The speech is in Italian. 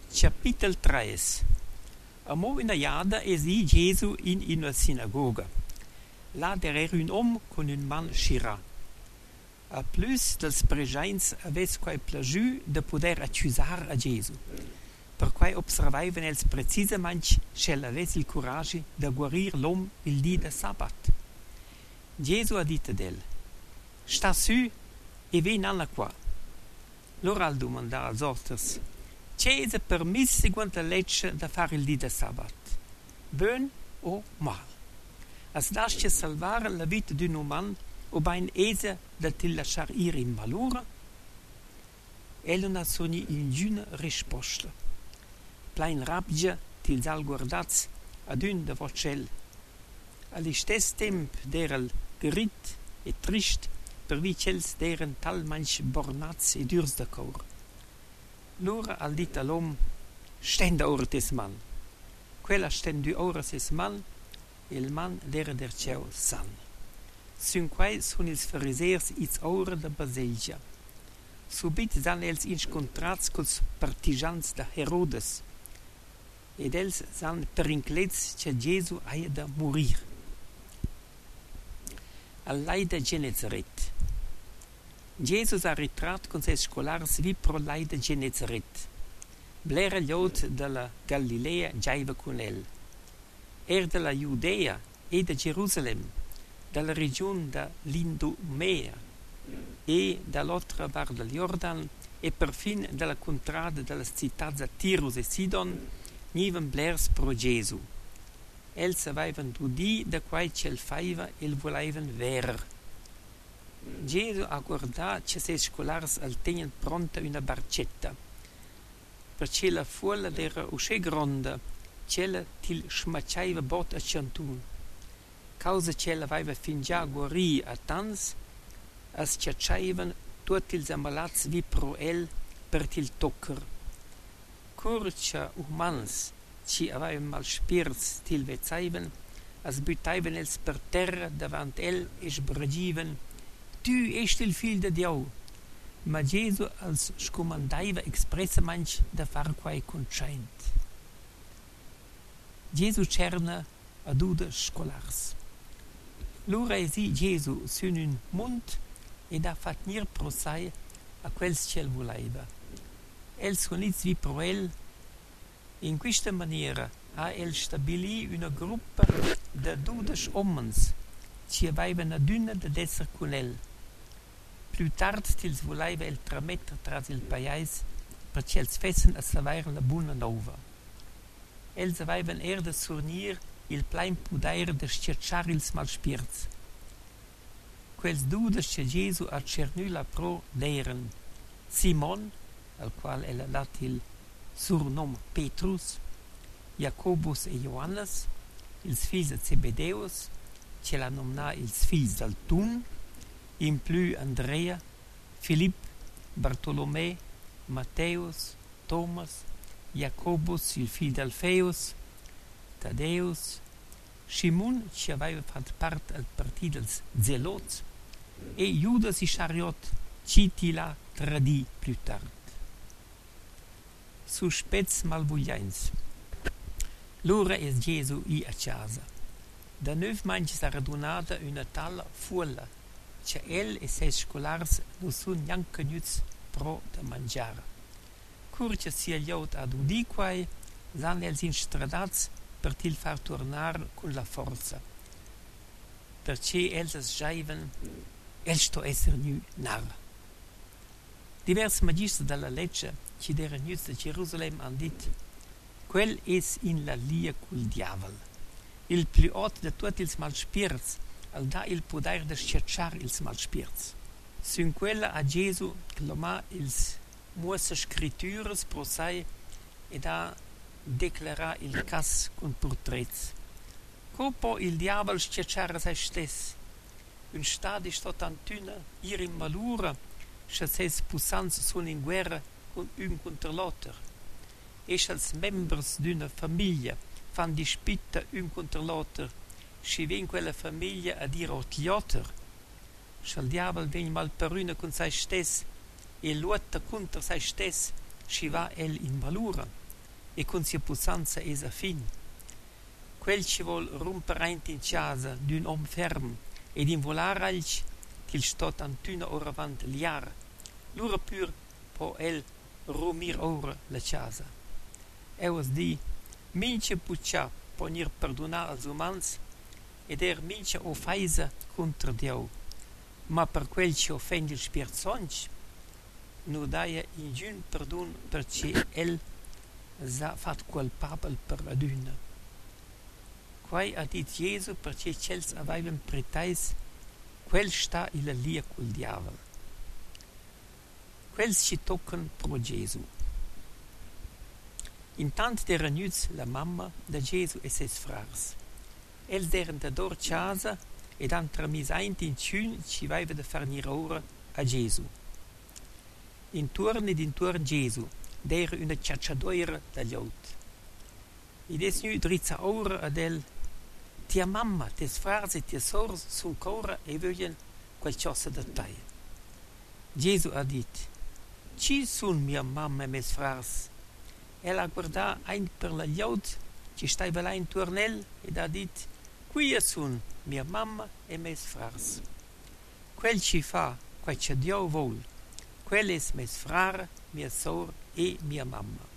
Capitolo 3. Amo in jada esi Gesù in una sinagoga. Là era un uomo con un man scira. A plus dels pregiains aves quai plagiu de poder accusar a Gesù, per quai observaivan els precisament sch'el aves il curagi de guarir l'om il dì de sabat. Gesù ha dit ad el: sta su e ven alla qua. Loro al domandà als osters: c'è è permis seguant la legge da fare il dì de sabat? Bön o mal? As lascia salvare la vita d'un uman o bain ese da til lasciar ir in malura? El non ha sogni in giuna risposta. Plain rabbia tils al guardats ad un de vocel. All'istes temp d'erel gerit e trist per vi cels d'eren talmanch bornats e durs de cor. Lura al dit all'om: stende ora tes man. Quella stendu ora ses man, e il man d'era der ciao san. Sun quai sun ils fariseers iz ora de Baselgia. Subit san els incontrats cols partigians da Herodes, ed els san perinclets che Gesù aia da morir. Al lai de Genezaret. Gesù s'ha ritrat con ses scolars vi pro lai de Genezaret. Bleragliot della Galilea giaiva con el. Della Judea e da Gerusalem, dalla regione da l'Indumea e dall'altra bar del Jordan e perfin dalla contrada della città da Tirus e Sidon, niven blers pro Gesù. Els avaivan d'udì da quai c'el faiva el volaivan ver. Gesù ha guardat che ses scolars al tegnen pronta una barcetta, perché la folla era usce gronda, c'ella til schmacciaiva bot a ciantun. Causa c'ella aveva fin già guarì a tans, as ciacciaivan tutti ils ammalats vi pro el per til toccer. Curcia umans ci aveva mal spirits til vezaivan, as butaivan els per terra davant el e sbragivan: tu est il fil de Dio. Ma Gesù als scomandaiva expressament da far quai conscient. Gesù cerna ad uda scolars. Lura esi Gesù sun un munt ed ha fat nir pro sai a quels c'el volaiva. Els conits vi pro el. In questa maniera ha el stabili una gruppa de 12 omens ci avaivan aduna de esser con el. Più tard tils volaiva el trametter tras il paiais perché els fessen a savair la buna nova. Els avaivan de surnir il plain pudair de scerciar ils malspirts. Quels dudes che Gesù ha cernula pro d'eren Simon, al qual el ha dat il surnom Petrus, Jacobus e Johannes, ils fils de Zebedeus, ce l'ha nomna ils fils d'Altun, in plü Andrea, Filip, Bartolomè, Matteus, Thomas, Jacobus, il figlio d'Alfeus, Tadeus, Simun, ci aveva fatto parte al partito dels Zelots, e Judas Iscariot, ci ti la tradì più tardi. Suspets malvogliains. L'ora es Gesù i a casa. Da 9 mangi s'ha radunata una tala fuola, che el e ses scolars non sun neanche nuts pro da mangiare. Curcia sia gliot ad udì quai, san els instradats per til far tornar con la forza. Perché els es giaivan, els sto esser nu nar. Divers magistri della legge, ci deren nuts de Gerusalem han dit: quel es in la lia cul diavel. Il più ot de tutti ils malspirits, al da il poder de scerciar ils malspirits. Sun quella a Gesù clomà ils muosse scritures pro sai ed a declara il cas con portrets. Copo il diavol scerciare se stess. Un stadi sto tantuna ir in malura, che ses pussans sun in guerra con un contra l'altro. E als members d'una famiglia fan dispitta un contra l'altro, si ven quella famiglia a dire otliater. Se il diavol ven mal per una con se stess e luota contra se stess, si va el in malura. e con circostanza es a fin. Quel ci vol rumpereint in casa d'un om ferm ed in volar alch til stot antuna ora avant liar, l'ura pur po el rumir ora la casa. Eus di, mince puccia ponir perdonar als umans ed mince offesa contra Dio, ma per quel ci offendi il spirzonch, nu daia in giun perdon perché el s'ha fat quel papel per aduna. Quai ha dit Gesù perché cels avaivan pretais, quel sta illa lia col diavel. Quels ci toccan pro Gesù. Intant d'era nüz la mamma da Gesù e ses frars. Els d'eren da dor casa ed han tramisaint in ciun ci vaiva da farnir ora a Gesù. Intorn ed intorn Gesù d'era una ciacciadoira da gliot. Id es nu drizza ora ad el: tia mamma, tes frars e tia sors sun cora e voglien qualcosa da tai. Gesù ha dit: ci sun mia mamma e mes frars? El ha guardat ein per la gliot ci staiva là intorn el ed ha dit: quia sun mia mamma e mes frars. Quel ci fa quai c'è Dio vol. Quel es mes frar, mia sor e mia mamma.